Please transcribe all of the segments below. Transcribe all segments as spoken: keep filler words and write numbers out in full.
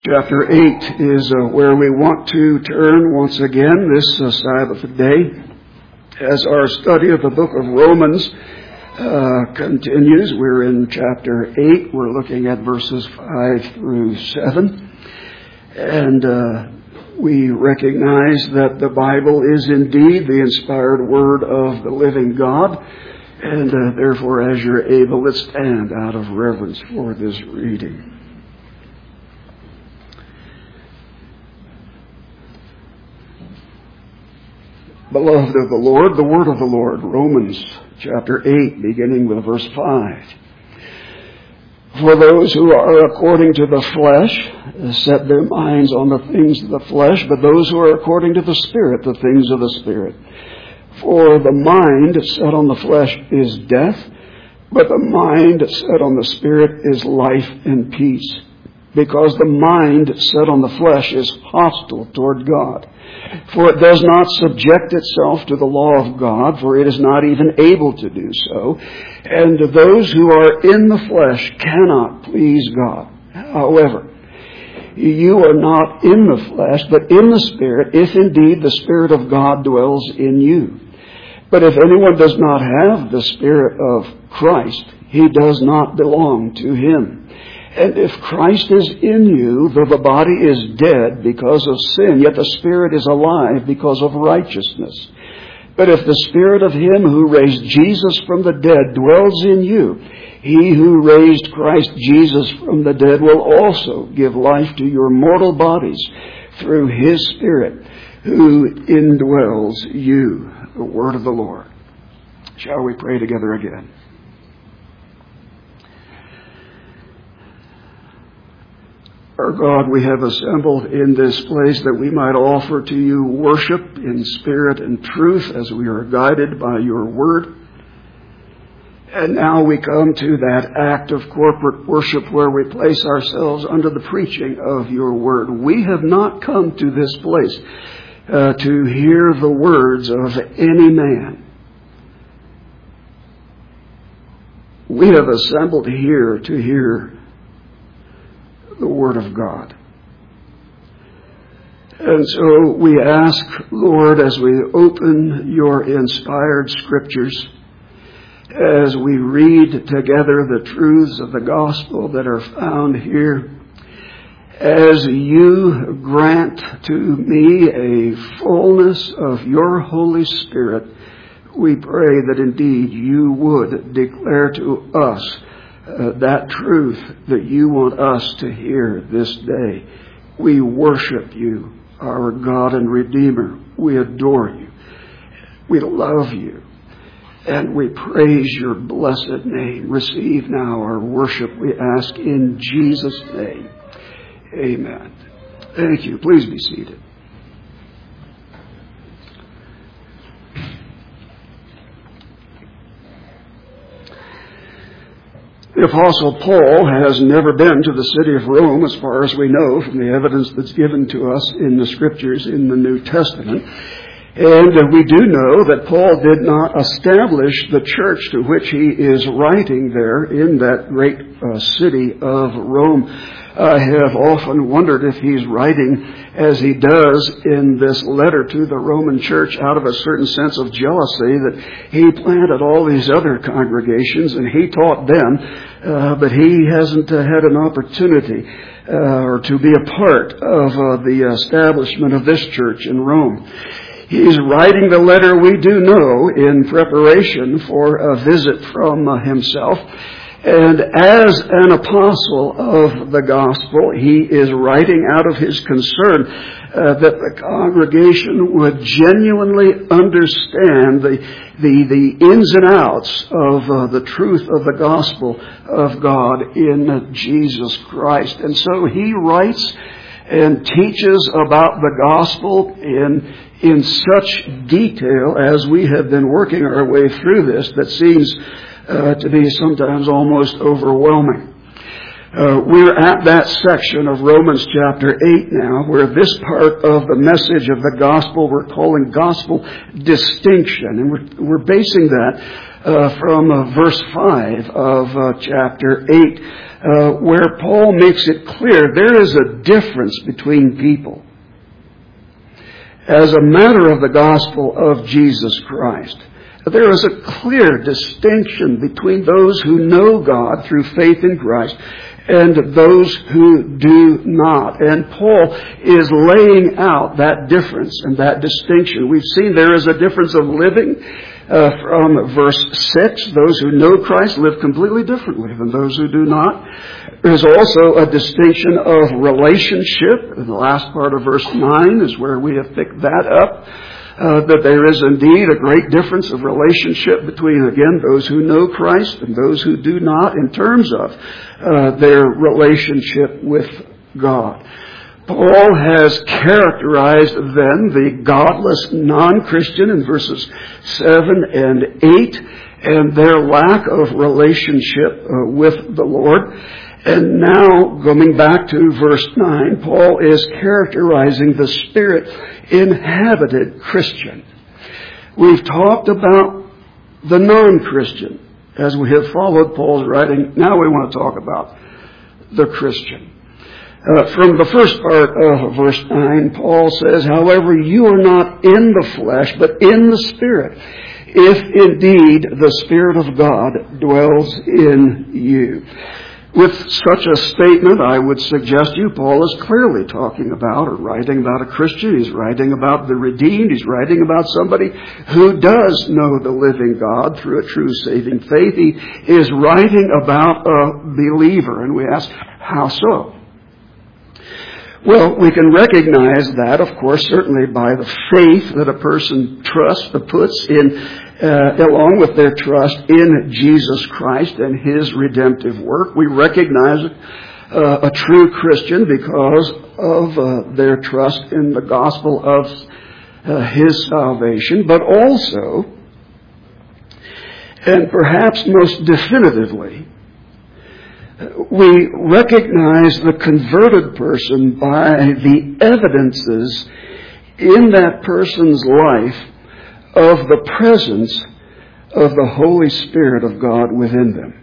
Chapter eight is uh, where we want to turn once again this uh, Sabbath day. As our study of the book of Romans uh, continues, we're in chapter eight. We're looking at verses five through seven. And uh, we recognize that the Bible is indeed the inspired word of the living God. And uh, therefore, as you're able, let's stand out of reverence for this reading. Beloved of the Lord, the word of the Lord, Romans chapter eight, beginning with verse five. For those who are according to the flesh set their minds on the things of the flesh, but those who are according to the Spirit, the things of the Spirit. For the mind set on the flesh is death, but the mind set on the Spirit is life and peace. Because the mind set on the flesh is hostile toward God. For it does not subject itself to the law of God, for it is not even able to do so. And those who are in the flesh cannot please God. However, you are not in the flesh, but in the Spirit, if indeed the Spirit of God dwells in you. But if anyone does not have the Spirit of Christ, he does not belong to him. And if Christ is in you, though the body is dead because of sin, yet the Spirit is alive because of righteousness. But if the Spirit of Him who raised Jesus from the dead dwells in you, He who raised Christ Jesus from the dead will also give life to your mortal bodies through His Spirit who indwells you. The word of the Lord. Shall we pray together again? Our God, we have assembled in this place that we might offer to you worship in spirit and truth as we are guided by your word. And now we come to that act of corporate worship where we place ourselves under the preaching of your word. We have not come to this place uh, to hear the words of any man. We have assembled here to hear the Word of God. And so we ask, Lord, as we open your inspired scriptures, as we read together the truths of the gospel that are found here, as you grant to me a fullness of your Holy Spirit, we pray that indeed you would declare to us Uh, that truth that you want us to hear this day. We worship you, our God and Redeemer. We adore you. We love you. And we praise your blessed name. Receive now our worship, we ask in Jesus' name. Amen. Thank you. Please be seated. The Apostle Paul has never been to the city of Rome, as far as we know from the evidence that's given to us in the Scriptures in the New Testament. And we do know that Paul did not establish the church to which he is writing there in that great uh, city of Rome. I have often wondered if he's writing as he does in this letter to the Roman church out of a certain sense of jealousy that he planted all these other congregations and he taught them, uh, but he hasn't uh, had an opportunity uh, or to be a part of uh, the establishment of this church in Rome. He's writing the letter, we do know, in preparation for a visit from uh, himself. And as an apostle of the gospel, he is writing out of his concern uh, that the congregation would genuinely understand the the, the ins and outs of uh, the truth of the gospel of God in uh, Jesus Christ. And so he writes and teaches about the gospel in in such detail as we have been working our way through this that seems Uh, to be sometimes almost overwhelming. Uh, we're at that section of Romans chapter eight now where this part of the message of the gospel we're calling gospel distinction. And we're, we're basing that uh, from uh, verse five of uh, chapter eight. uh, where Paul makes it clear there is a difference between people as a matter of the gospel of Jesus Christ. There is a clear distinction between those who know God through faith in Christ and those who do not. And Paul is laying out that difference and that distinction. We've seen there is a difference of living uh, from verse six. Those who know Christ live completely differently than those who do not. There's also a distinction of relationship. The last part of verse nine is where we have picked that up. Uh, that there is indeed a great difference of relationship between, again, those who know Christ and those who do not in terms of uh, their relationship with God. Paul has characterized then the godless non-Christian in verses seven and eight and their lack of relationship uh, with the Lord. And now, going back to verse nine, Paul is characterizing the Spirit-inhabited Christian. We've talked about the non-Christian as we have followed Paul's writing. Now we want to talk about the Christian. Uh, from the first part of verse nine, Paul says, however, you are not in the flesh, but in the Spirit, if indeed the Spirit of God dwells in you. With such a statement, I would suggest you, Paul is clearly talking about or writing about a Christian. He's writing about the redeemed. He's writing about somebody who does know the living God through a true saving faith. He is writing about a believer. And we ask, how so? Well, we can recognize that, of course, certainly by the faith that a person trusts, puts in Uh, along with their trust in Jesus Christ and His redemptive work. We recognize uh, a true Christian because of uh, their trust in the gospel of uh, His salvation, but also, and perhaps most definitively, we recognize the converted person by the evidences in that person's life of the presence of the Holy Spirit of God within them.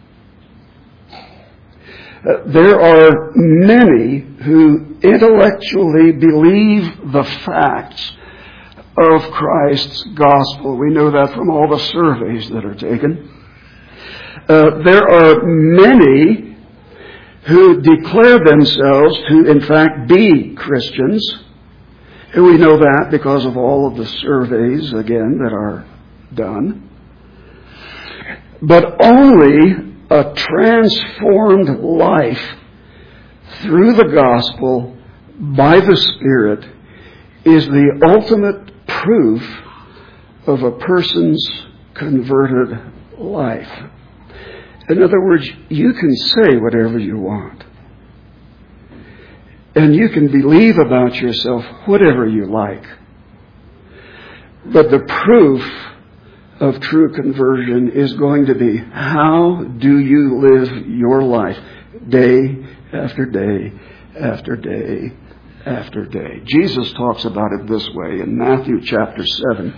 Uh, there are many who intellectually believe the facts of Christ's gospel. We know that from all the surveys that are taken. Uh, there are many who declare themselves to, in fact, be Christians. And we know that because of all of the surveys, again, that are done. But only a transformed life through the gospel by the Spirit is the ultimate proof of a person's converted life. In other words, you can say whatever you want. And you can believe about yourself whatever you like. But the proof of true conversion is going to be, how do you live your life day after day after day after day? Jesus talks about it this way in Matthew chapter seven.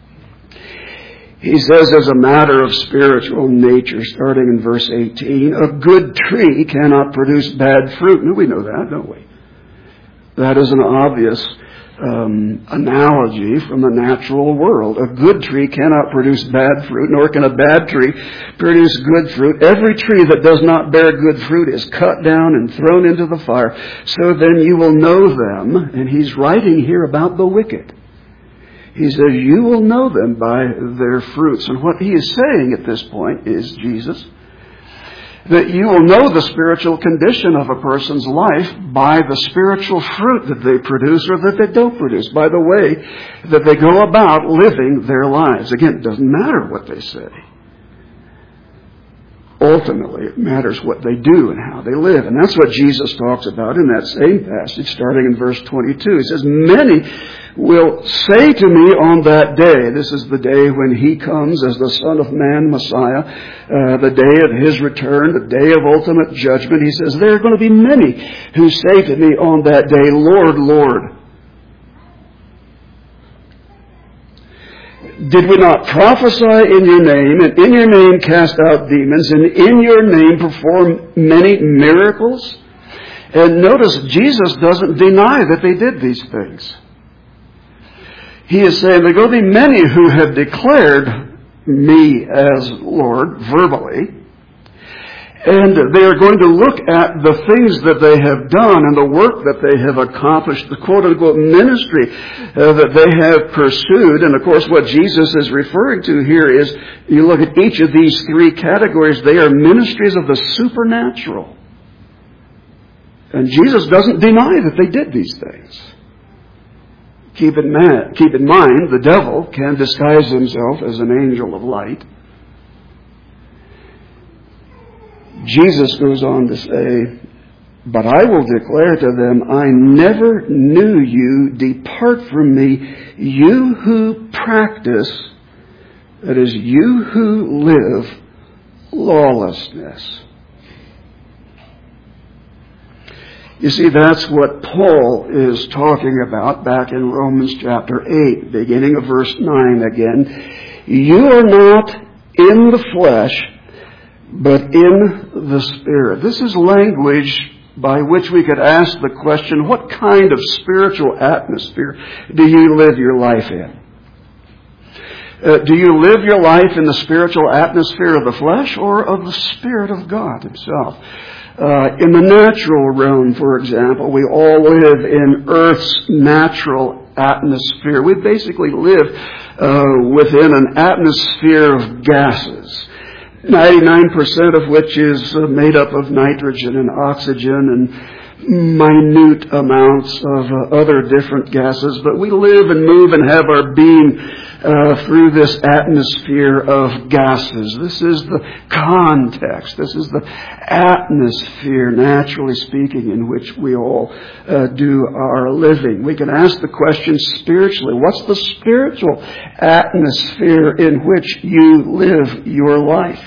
He says, as a matter of spiritual nature, starting in verse eighteen, a good tree cannot produce bad fruit. And we know that, don't we? That is an obvious um, analogy from the natural world. A good tree cannot produce bad fruit, nor can a bad tree produce good fruit. Every tree that does not bear good fruit is cut down and thrown into the fire. So then you will know them. And he's writing here about the wicked. He says, you will know them by their fruits. And what he is saying at this point is, Jesus, that you will know the spiritual condition of a person's life by the spiritual fruit that they produce or that they don't produce, by the way that they go about living their lives. Again, it doesn't matter what they say. Ultimately, it matters what they do and how they live. And that's what Jesus talks about in that same passage, starting in verse twenty-two. He says, many will say to me on that day, this is the day when he comes as the Son of Man, Messiah, uh, the day of his return, the day of ultimate judgment. He says, there are going to be many who say to me on that day, Lord, Lord, Did we not prophesy in your name, and in your name cast out demons, and in your name perform many miracles? And notice, Jesus doesn't deny that they did these things. He is saying there will be many who have declared me as Lord verbally, and they are going to look at the things that they have done and the work that they have accomplished, the quote-unquote ministry uh, that they have pursued. And of course what Jesus is referring to here is, you look at each of these three categories, they are ministries of the supernatural. And Jesus doesn't deny that they did these things. Keep in, man, keep in mind, the devil can disguise himself as an angel of light. Jesus goes on to say, but I will declare to them, I never knew you. Depart from me, you who practice, that is, you who live lawlessness. You see, that's what Paul is talking about back in Romans chapter eight, beginning of verse nine again. You are not in the flesh, but in the Spirit. This is language by which we could ask the question, what kind of spiritual atmosphere do you live your life in? Uh, do you live your life in the spiritual atmosphere of the flesh or of the Spirit of God Himself? Uh, in the natural realm, for example, we all live in Earth's natural atmosphere. We basically live uh, within an atmosphere of gases, ninety-nine percent of which is made up of nitrogen and oxygen and minute amounts of uh, other different gases. But we live and move and have our being uh, through this atmosphere of gases. This is the context. This is the atmosphere, naturally speaking, in which we all uh, do our living. We can ask the question spiritually, what's the spiritual atmosphere in which you live your life?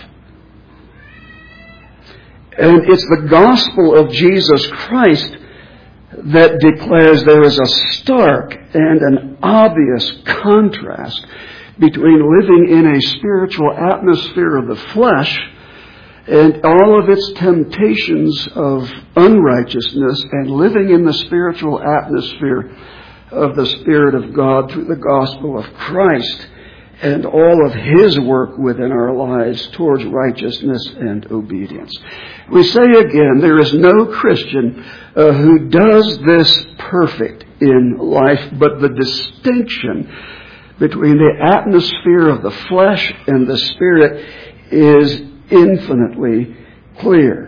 And it's the gospel of Jesus Christ that declares there is a stark and an obvious contrast between living in a spiritual atmosphere of the flesh and all of its temptations of unrighteousness, and living in the spiritual atmosphere of the Spirit of God through the gospel of Christ and all of His work within our lives towards righteousness and obedience. We say again, there is no Christian uh, who does this perfect in life, but the distinction between the atmosphere of the flesh and the Spirit is infinitely clear.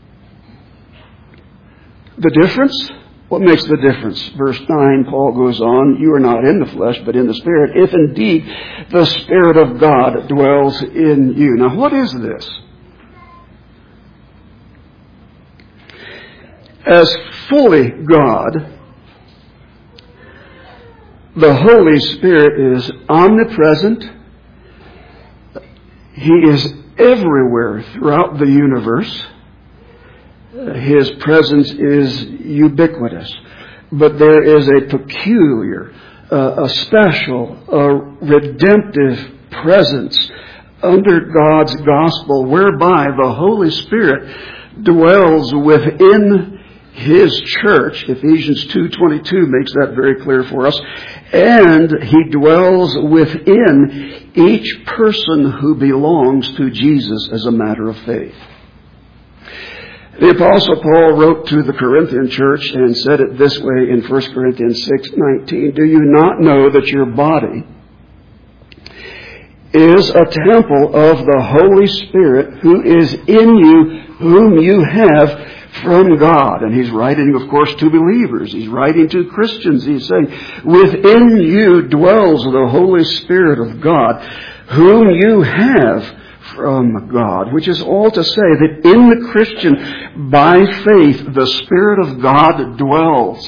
The difference? What makes the difference? Verse nine, Paul goes on, you are not in the flesh, but in the Spirit, if indeed the Spirit of God dwells in you. Now, what is this? As fully God, the Holy Spirit is omnipresent. He is everywhere throughout the universe. His presence is ubiquitous. But there is a peculiar, uh, a special, a redemptive presence under God's gospel whereby the Holy Spirit dwells within His church. Ephesians two twenty-two makes that very clear for us. And He dwells within each person who belongs to Jesus as a matter of faith. The Apostle Paul wrote to the Corinthian church and said it this way in First Corinthians six nineteen. Do you not know that your body is a temple of the Holy Spirit who is in you, whom you have from God? And he's writing, of course, to believers. He's writing to Christians. He's saying, within you dwells the Holy Spirit of God, whom you have from God, which is all to say that in the Christian, by faith, the Spirit of God dwells,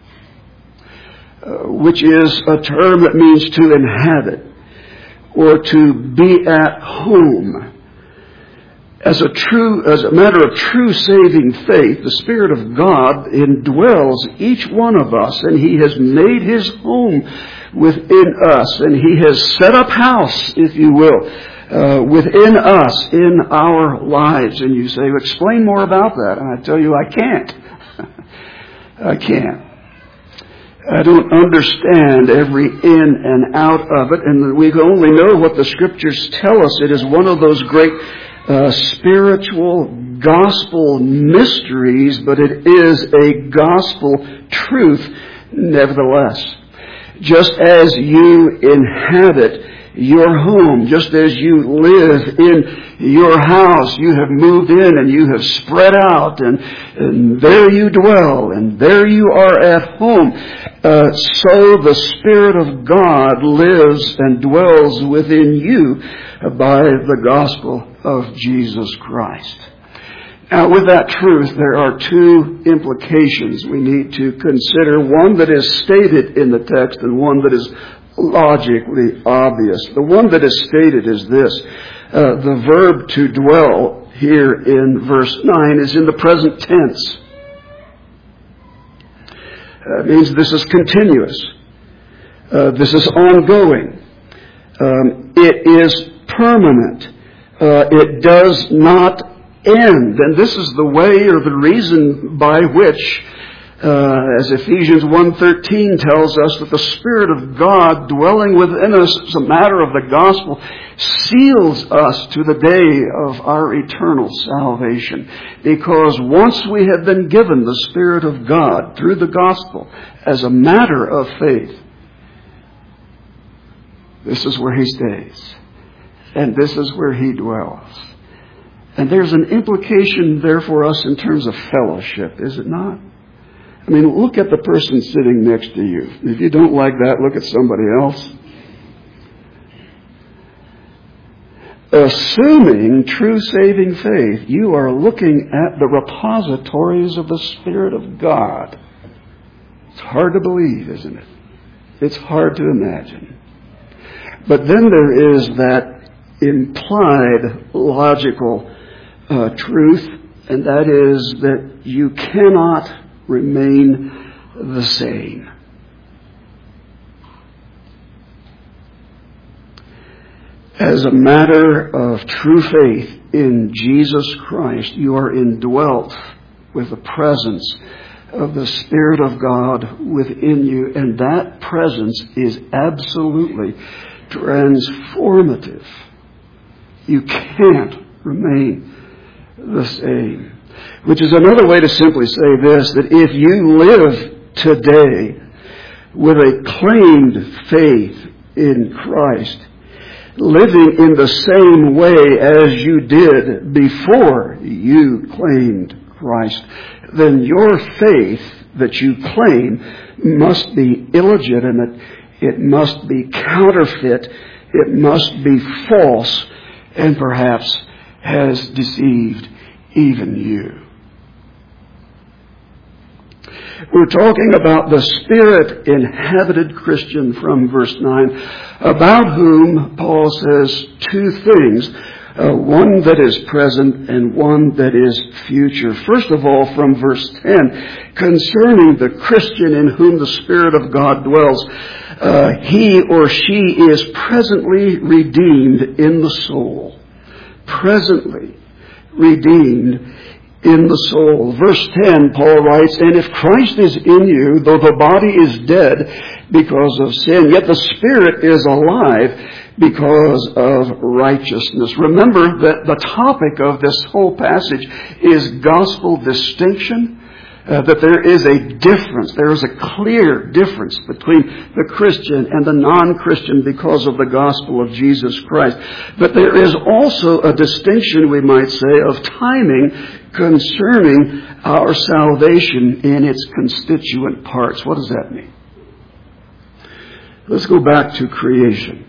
uh, which is a term that means to inhabit or to be at home. As a true, as a matter of true saving faith, the Spirit of God indwells each one of us, and He has made His home within us, and He has set up house, if you will, uh, within us, in our lives. And you say, explain more about that. And I tell you, I can't. I can't. I don't understand every in and out of it, and we only know what the Scriptures tell us. It is one of those great Uh, spiritual gospel mysteries, but it is a gospel truth nevertheless. Just as you inhabit your home, just as you live in your house, you have moved in and you have spread out, and, and there you dwell, and there you are at home. Uh, so the Spirit of God lives and dwells within you by the gospel of Jesus Christ. Now, with that truth, there are two implications we need to consider. One that is stated in the text and one that is logically obvious. The one that is stated is this. Uh, the verb to dwell here in verse nine is in the present tense. Uh, it means this is continuous. Uh, this is ongoing. Um, it is permanent. Uh, it does not end. And this is the way or the reason by which, uh, as Ephesians one thirteen tells us, that the Spirit of God dwelling within us as a matter of the gospel seals us to the day of our eternal salvation. Because once we have been given the Spirit of God through the gospel as a matter of faith, this is where He stays. And this is where He dwells. And there's an implication there for us in terms of fellowship, is it not? I mean, look at the person sitting next to you. If you don't like that, look at somebody else. Assuming true saving faith, you are looking at the repositories of the Spirit of God. It's hard to believe, isn't it? It's hard to imagine. But then there is that implied logical uh, truth, and that is that you cannot remain the same. As a matter of true faith in Jesus Christ, you are indwelt with the presence of the Spirit of God within you, and that presence is absolutely transformative. You can't remain the same. Which is another way to simply say this, that if you live today with a claimed faith in Christ, living in the same way as you did before you claimed Christ, then your faith that you claim must be illegitimate, it must be counterfeit, it must be false, and perhaps has deceived even you. We're talking about the Spirit-inhabited Christian from verse nine, about whom Paul says two things, uh, one that is present and one that is future. First of all, from verse ten, concerning the Christian in whom the Spirit of God dwells, uh, he or she is presently redeemed in the soul. Presently redeemed in the soul. Verse ten, Paul writes, and if Christ is in you, though the body is dead because of sin, yet the Spirit is alive because of righteousness. Remember that the topic of this whole passage is gospel distinction. Uh, that there is a difference, there is a clear difference between the Christian and the non-Christian because of the gospel of Jesus Christ. But there is also a distinction, we might say, of timing concerning our salvation in its constituent parts. What does that mean? Let's go back to creation.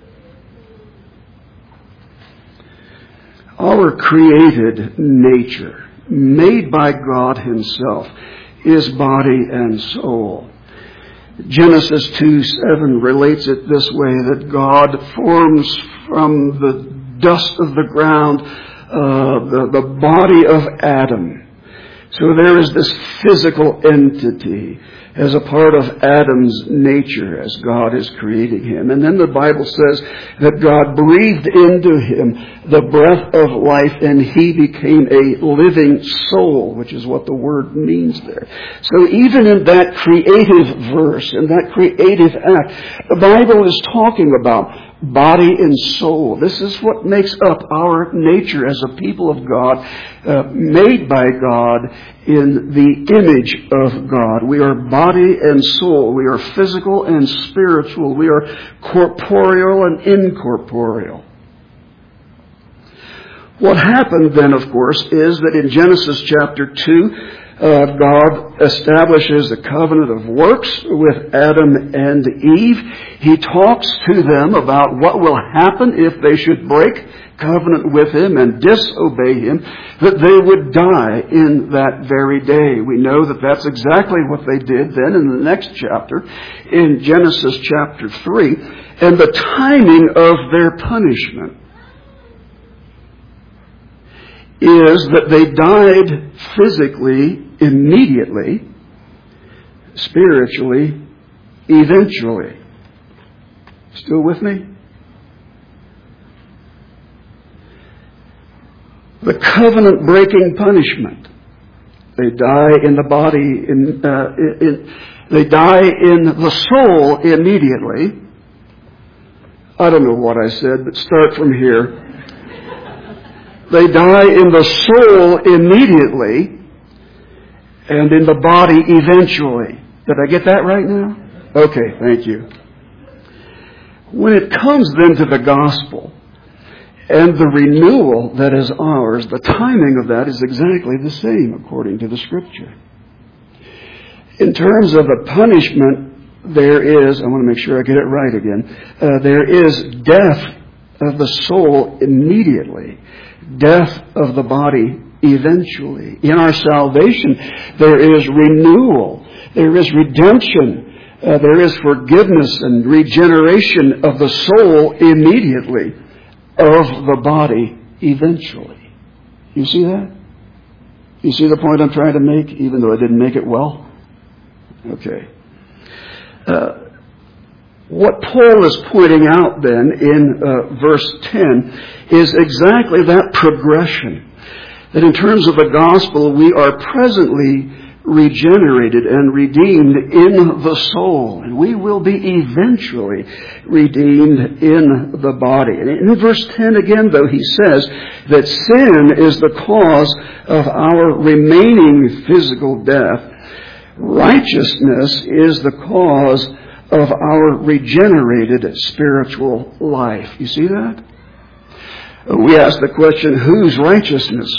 Our created nature, made by God Himself, is body and soul. Genesis two seven relates it this way, that God forms from the dust of the ground uh, the, the body of Adam. So there is this physical entity as a part of Adam's nature as God is creating him. And then the Bible says that God breathed into him the breath of life and he became a living soul, which is what the word means there. So even in that creative verse, in that creative act, the Bible is talking about body and soul. This is what makes up our nature as a people of God, uh, made by God in the image of God. We are body and soul. We are physical and spiritual. We are corporeal and incorporeal. What happened then, of course, is that in Genesis chapter two, Uh, God establishes a covenant of works with Adam and Eve. He talks to them about what will happen if they should break covenant with Him and disobey Him, that they would die in that very day. We know that that's exactly what they did then in the next chapter, in Genesis chapter three, and the timing of their punishment is that they died physically immediately, spiritually, eventually. Still with me? The covenant-breaking punishment. They die in the body, in, uh, in, they die in the soul immediately. I don't know what I said, but start from here. They die in the soul immediately and in the body eventually. Did I get that right now? Okay, thank you. When it comes then to the gospel and the renewal that is ours, the timing of that is exactly the same according to the Scripture. In terms of the punishment, there is, I want to make sure I get it right again, uh, there is death of the soul immediately. Death of the body eventually. In our salvation, there is renewal. There is redemption. Uh, there is forgiveness and regeneration of the soul immediately, of the body eventually. You see that? You see the point I'm trying to make, even though I didn't make it well? Okay. Uh, What Paul is pointing out then in uh, verse ten is exactly that progression. That in terms of the gospel, we are presently regenerated and redeemed in the soul. And we will be eventually redeemed in the body. And in verse ten again, though, he says that sin is the cause of our remaining physical death. Righteousness is the cause of our regenerated spiritual life. You see that? We ask the question, whose righteousness?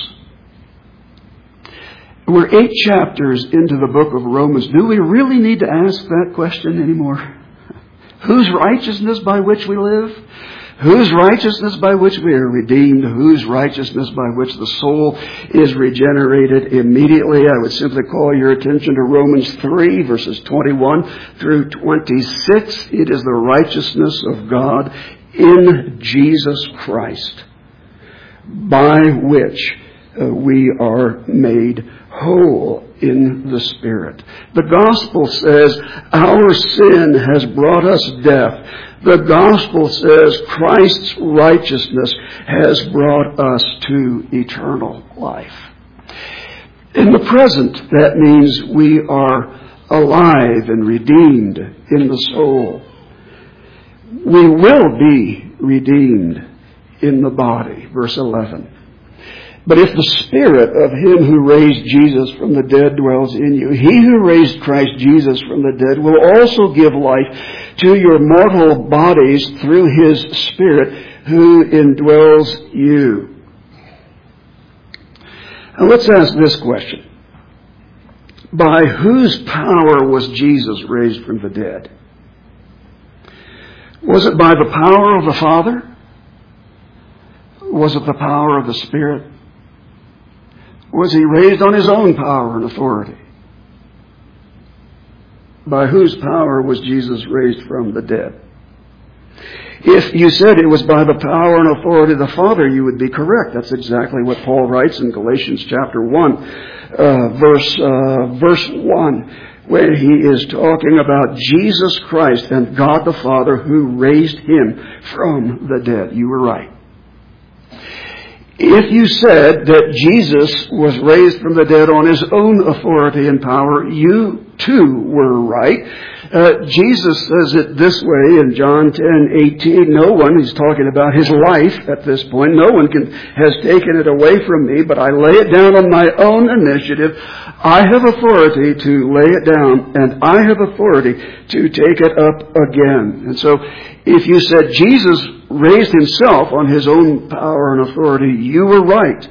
We're eight chapters into the book of Romans. Do we really need to ask that question anymore? Whose righteousness by which we live? Whose righteousness by which we are redeemed? Whose righteousness by which the soul is regenerated immediately? I would simply call your attention to Romans three, verses twenty-one through twenty-six. It is the righteousness of God in Jesus Christ, by which uh, we are made whole in the Spirit. The gospel says our sin has brought us death. The gospel says Christ's righteousness has brought us to eternal life. In the present, that means we are alive and redeemed in the soul. We will be redeemed in the body. Verse eleven. But if the Spirit of Him who raised Jesus from the dead dwells in you, He who raised Christ Jesus from the dead will also give life to your mortal bodies through His Spirit who indwells you. Now let's ask this question. By whose power was Jesus raised from the dead? Was it by the power of the Father? Was it the power of the Spirit? Was He raised on His own power and authority? By whose power was Jesus raised from the dead? If you said it was by the power and authority of the Father, you would be correct. That's exactly what Paul writes in Galatians chapter one, uh, verse, uh, verse one, when he is talking about Jesus Christ and God the Father who raised him from the dead. You were right. If you said that Jesus was raised from the dead on his own authority and power, you too were right. Uh, Jesus says it this way in John ten eighteen. No one, he's talking about his life at this point, no one can, has taken it away from me, but I lay it down on my own initiative. I have authority to lay it down, and I have authority to take it up again. And so, if you said Jesus raised himself on his own power and authority, you were right.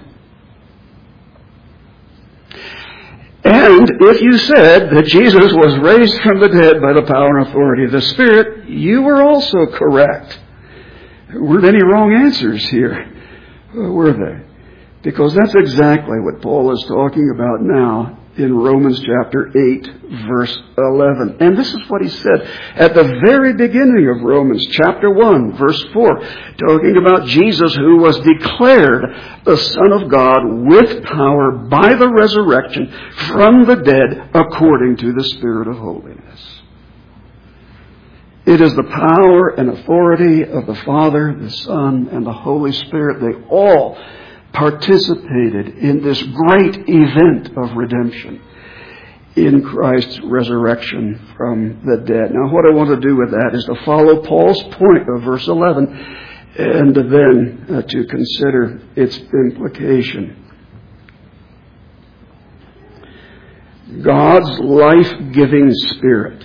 And if you said that Jesus was raised from the dead by the power and authority of the Spirit, you were also correct. There weren't any wrong answers here, were they? Because that's exactly what Paul is talking about now in Romans chapter eight, verse eleven. And this is what he said at the very beginning of Romans chapter one, verse four, talking about Jesus who was declared the Son of God with power by the resurrection from the dead according to the Spirit of holiness. It is the power and authority of the Father, the Son, and the Holy Spirit. They all participated in this great event of redemption in Christ's resurrection from the dead. Now, what I want to do with that is to follow Paul's point of verse eleven and then uh, to consider its implication. God's life-giving Spirit.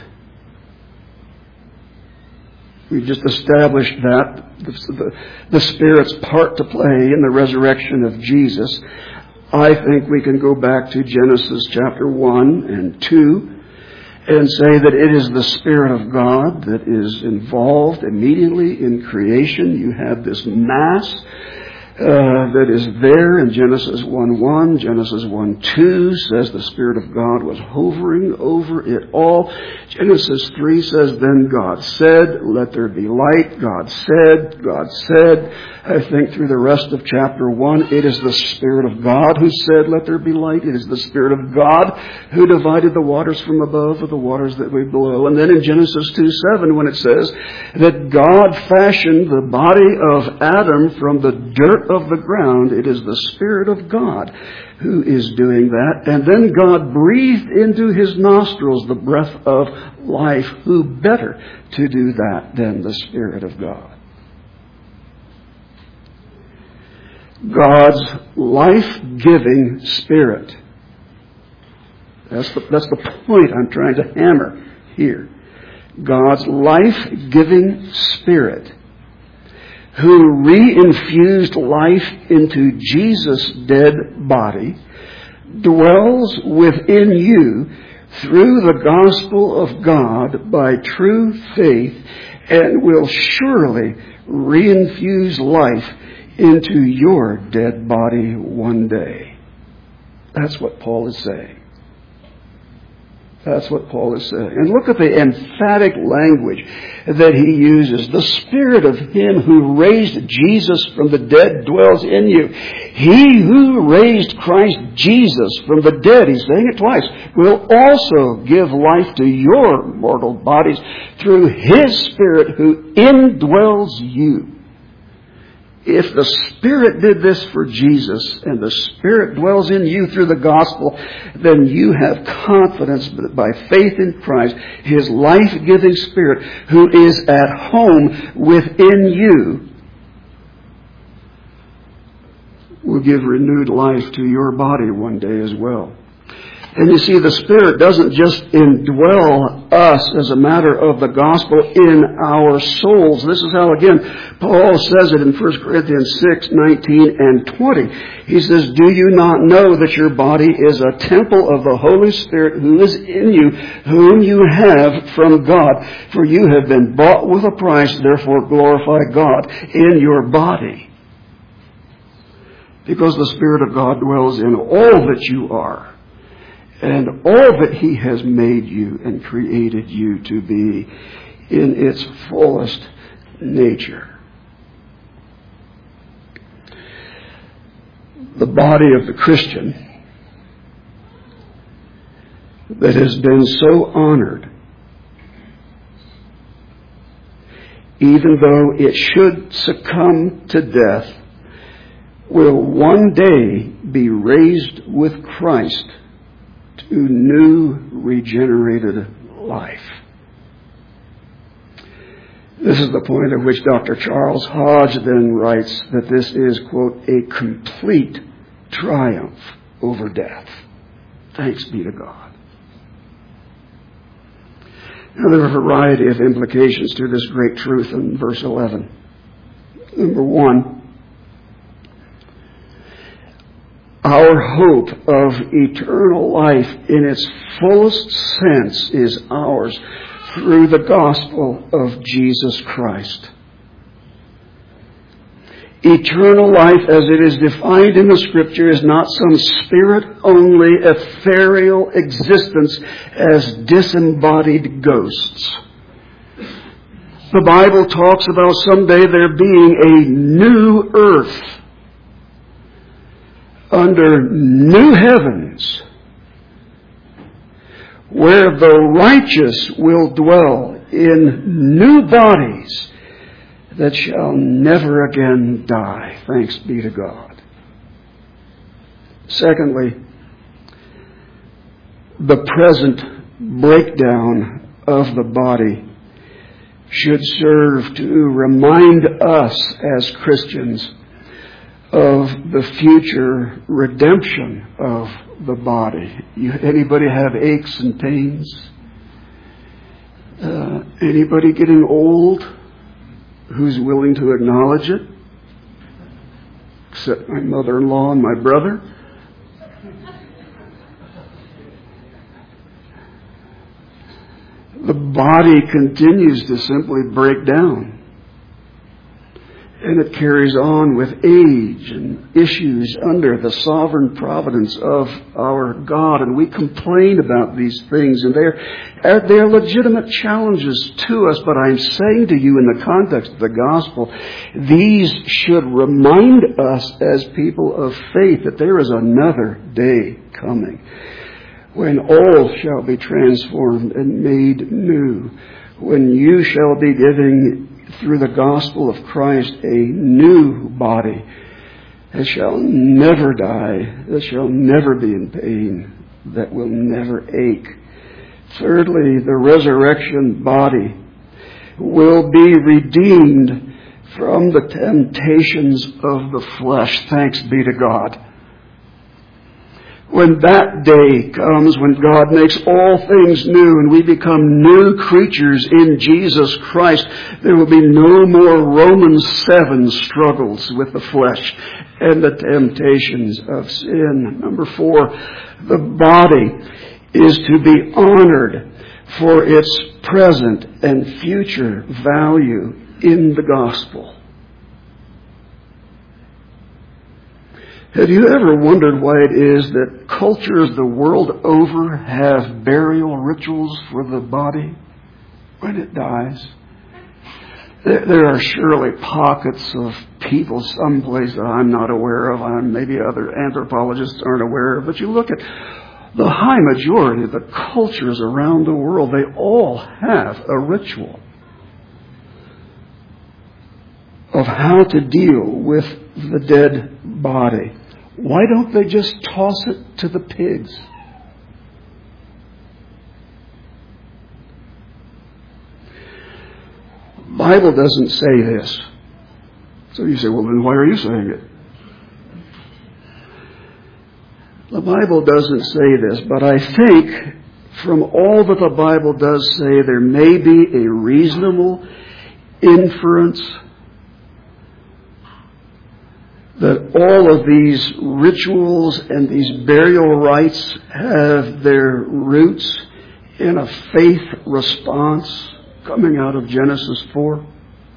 We just established that. The, the, the Spirit's part to play in the resurrection of Jesus. I think we can go back to Genesis chapter one and two and say that it is the Spirit of God that is involved immediately in creation. You have this mass Uh, that is there in Genesis one one. Genesis one two says the Spirit of God was hovering over it all. Genesis three says, then God said, let there be light. God said, God said. I think through the rest of chapter one, it is the Spirit of God who said, let there be light. It is the Spirit of God who divided the waters from above with the waters that were below. And then in Genesis two seven, when it says that God fashioned the body of Adam from the dirt of the ground, it is the Spirit of God who is doing that. And then God breathed into his nostrils the breath of life. Who better to do that than the Spirit of God? God's life-giving Spirit. That's the, that's the point I'm trying to hammer here. God's life-giving Spirit, who re-infused life into Jesus' dead body, dwells within you through the gospel of God by true faith, and will surely re-infuse life into your dead body one day. That's what Paul is saying. That's what Paul is saying. And look at the emphatic language that he uses. The Spirit of him who raised Jesus from the dead dwells in you. He who raised Christ Jesus from the dead, he's saying it twice, will also give life to your mortal bodies through his Spirit who indwells you. If the Spirit did this for Jesus and the Spirit dwells in you through the gospel, then you have confidence that by faith in Christ, his life-giving Spirit who is at home within you will give renewed life to your body one day as well. And you see, the Spirit doesn't just indwell us as a matter of the gospel in our souls. This is how, again, Paul says it in First Corinthians six, nineteen and twenty. He says, do you not know that your body is a temple of the Holy Spirit who is in you, whom you have from God? For you have been bought with a price, therefore glorify God in your body. Because the Spirit of God dwells in all that you are, and all that he has made you and created you to be in its fullest nature. The body of the Christian that has been so honored, even though it should succumb to death, will one day be raised with Christ to new regenerated life. This is the point at which Doctor Charles Hodge then writes that this is, quote, a complete triumph over death. Thanks be to God. Now, there are a variety of implications to this great truth in verse eleven. Number one, our hope of eternal life in its fullest sense is ours through the gospel of Jesus Christ. Eternal life as it is defined in the Scripture is not some spirit-only ethereal existence as disembodied ghosts. The Bible talks about someday there being a new earth under new heavens where the righteous will dwell in new bodies that shall never again die. Thanks be to God. Secondly, the present breakdown of the body should serve to remind us as Christians of the future redemption of the body. You, anybody have aches and pains? Uh, anybody getting old who's willing to acknowledge it? Except my mother-in-law and my brother. The body continues to simply break down. And it carries on with age and issues under the sovereign providence of our God. And we complain about these things, and they're, they're legitimate challenges to us. But I'm saying to you, in the context of the gospel, these should remind us as people of faith that there is another day coming when all shall be transformed and made new, when you shall be giving through the gospel of Christ a new body that shall never die, that shall never be in pain, that will never ache. Thirdly, the resurrection body will be redeemed from the temptations of the flesh. Thanks be to God. When that day comes, when God makes all things new and we become new creatures in Jesus Christ, there will be no more Romans seven struggles with the flesh and the temptations of sin. Number four, the body is to be honored for its present and future value in the gospel. Have you ever wondered why it is that cultures the world over have burial rituals for the body when it dies? There, there are surely pockets of people someplace that I'm not aware of, and maybe other anthropologists aren't aware of, but you look at the high majority of the cultures around the world, they all have a ritual of how to deal with the dead body. Why don't they just toss it to the pigs? The Bible doesn't say this. So you say, well, then why are you saying it? The Bible doesn't say this, but I think from all that the Bible does say, there may be a reasonable inference that all of these rituals and these burial rites have their roots in a faith response coming out of Genesis four.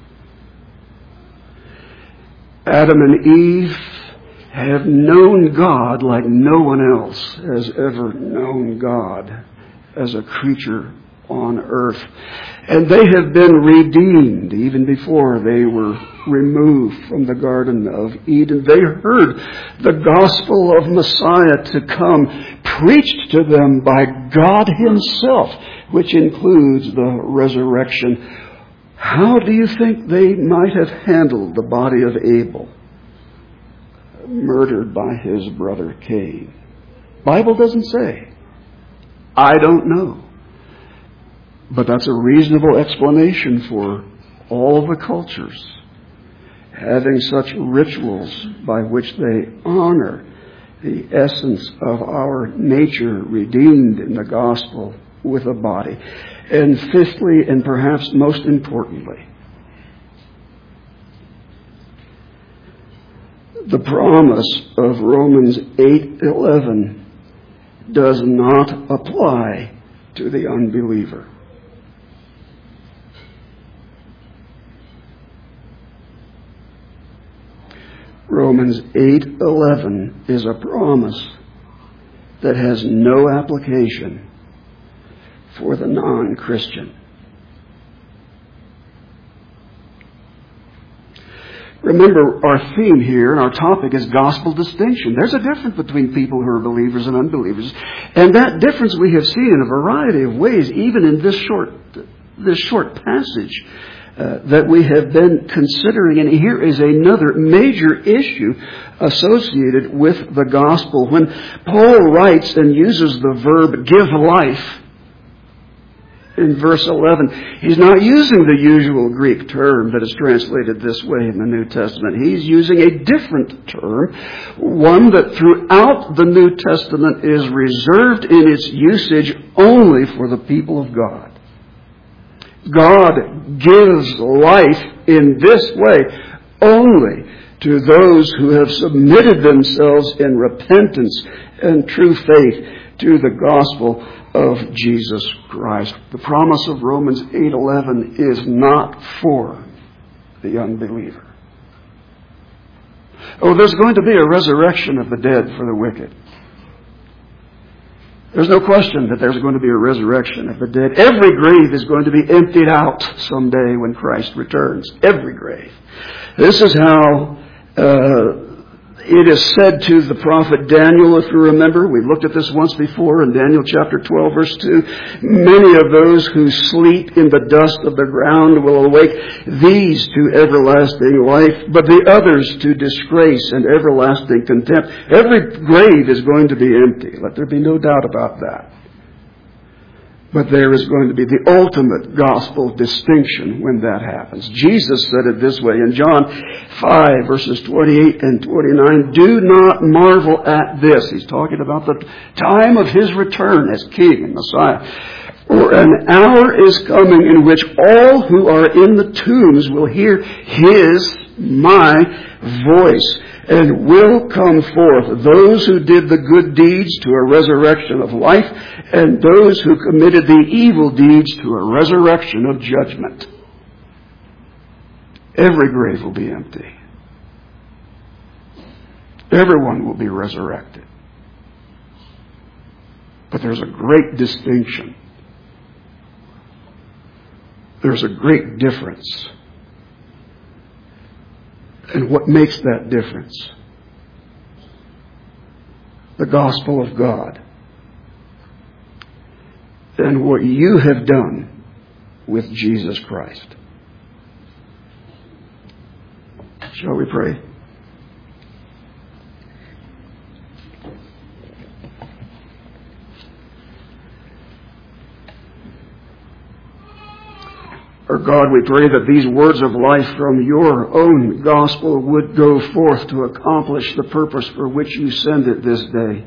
Adam and Eve have known God like no one else has ever known God as a creature on earth. And they have been redeemed even before they were removed from the Garden of Eden. They heard the gospel of Messiah to come, preached to them by God Himself, which includes the resurrection. How do you think they might have handled the body of Abel, murdered by his brother Cain? Bible doesn't say. I don't know. But that's a reasonable explanation for all the cultures having such rituals by which they honor the essence of our nature redeemed in the gospel with a body. And fifthly, and perhaps most importantly, the promise of Romans eight eleven does not apply to the unbeliever. Romans eight eleven is a promise that has no application for the non-Christian. Remember, our theme here and our topic is gospel distinction. There's a difference between people who are believers and unbelievers. And that difference we have seen in a variety of ways, even in this short, this short passage uh, that we have been considering. And here is another major issue associated with the gospel. When Paul writes and uses the verb give life, in verse eleven, he's not using the usual Greek term that is translated this way in the New Testament. He's using a different term, one that throughout the New Testament is reserved in its usage only for the people of God. God gives life in this way only to those who have submitted themselves in repentance and true faith to the gospel of Jesus Christ. The promise of Romans eight eleven is not for the unbeliever. Oh, there's going to be a resurrection of the dead for the wicked. There's no question that there's going to be a resurrection of the dead. Every grave is going to be emptied out someday when Christ returns. Every grave. This is how uh, it is said to the prophet Daniel, if you remember. We looked at this once before in Daniel chapter twelve, verse two. Many of those who sleep in the dust of the ground will awake, these to everlasting life, but the others to disgrace and everlasting contempt. Every grave is going to be empty. Let there be no doubt about that. But there is going to be the ultimate gospel distinction when that happens. Jesus said it this way in John five, verses twenty-eight and twenty-nine. Do not marvel at this. He's talking about the time of His return as King and Messiah. For an hour is coming in which all who are in the tombs will hear His, my voice, and will come forth, those who did the good deeds to a resurrection of life, and those who committed the evil deeds to a resurrection of judgment. Every grave will be empty. Everyone will be resurrected. But there's a great distinction. There's a great difference. And what makes that difference? The gospel of God. And what you have done with Jesus Christ. Shall we pray? Our God, we pray that these words of life from your own gospel would go forth to accomplish the purpose for which you send it this day.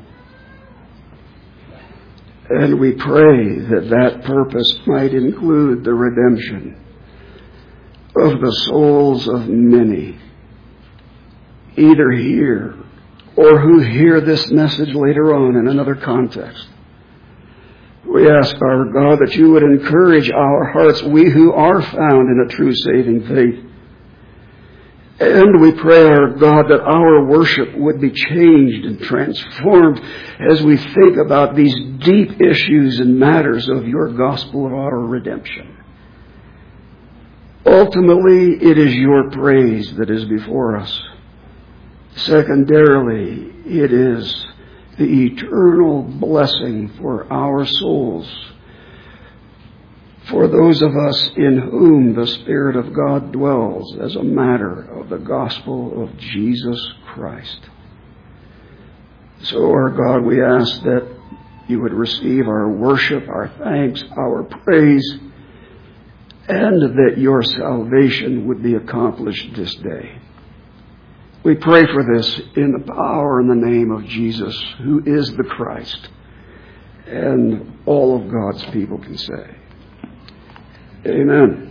And we pray that that purpose might include the redemption of the souls of many, either here or who hear this message later on in another context. We ask, our God, that you would encourage our hearts, we who are found in a true saving faith, And we pray, our God, that our worship would be changed and transformed as we think about these deep issues and matters of your gospel of our redemption. Ultimately, it is your praise that is before us. Secondarily, it is the eternal blessing for our souls, for those of us in whom the Spirit of God dwells as a matter of the gospel of Jesus Christ. So, our God, we ask that you would receive our worship, our thanks, our praise, and that your salvation would be accomplished this day. We pray for this in the power and the name of Jesus, who is the Christ. And all of God's people can say, Amen.